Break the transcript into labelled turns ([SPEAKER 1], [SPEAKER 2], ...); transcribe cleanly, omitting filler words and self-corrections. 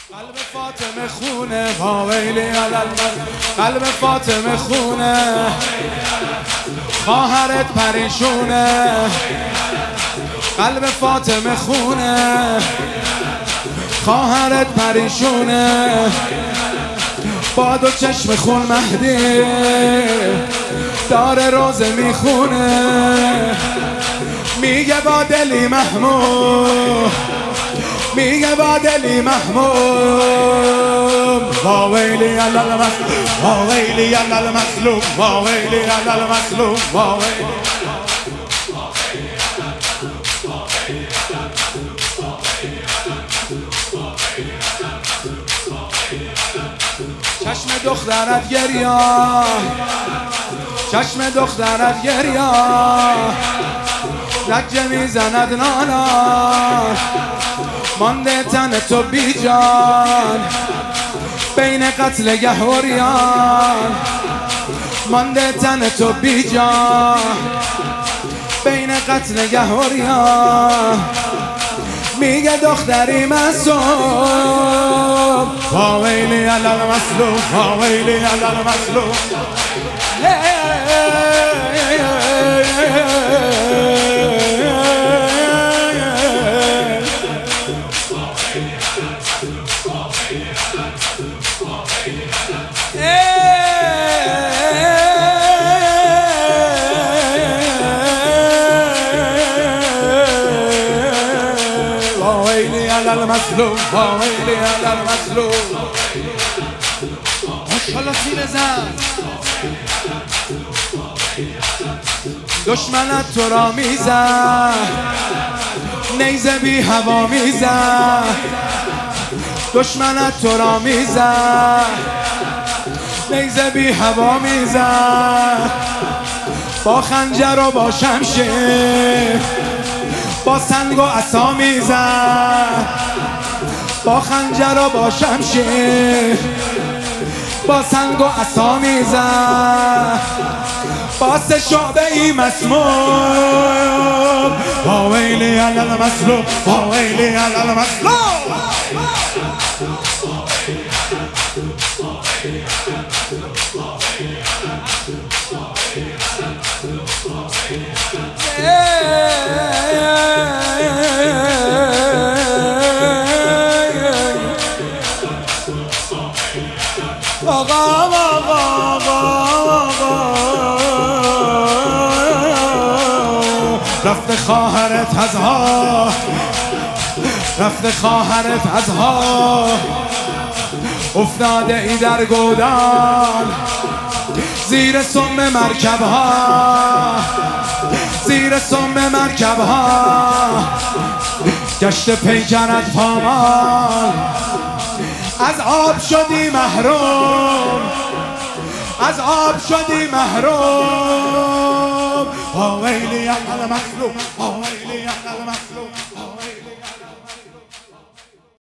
[SPEAKER 1] قلب فاطمه خونه واویلی علالمظلوم. قلب فاطمه خونه خواهرت پریشونه. قلب فاطمه خونه خواهرت پریشونه. با دو چشم خون مهدی داره روزه میخونه. میگه با دلی محمود، میگه با دلی محمود. واویلی علالمظلوم، واویلی علالمظلوم، واویلی علالمظلوم، واویلی. چشم دخترت گریا، چشم دخترت گریا، لجه میزند نانا. مانده تن تو بی جان بین قتل گهوریان. مانده تن تو بی جان بین قتل گهوریان. میگه دختری معصوم. واویلی علالمظلوم، واویلی علالمظلوم. واویلی علالمظلوم، واویلی علالمظلوم. ماشاءالله سینه زن. دشمنت تو را میزد، نیزه بی هوا میزد. دشمنت تو را میزد، نیزه بی هوا میزد. با خنجر و با شمشیر با سنگ و عصا میزد. با خنجر و با شمشیر با سنگ و عصا میزد. با سه شعبه ای مسموم. واویلی علالمظلوم، واویلی علالمظلوم. رفته خواهرت از ها، رفته خواهرت از ها. افتاده ای در گودان زیر سم مرکب ها، زیر سم مرکب ها. گشت پیکرت پامال، از آب شدی محروم، از آب شدی محروم. واویلی علالمظلوم، واویلی علالمظلوم.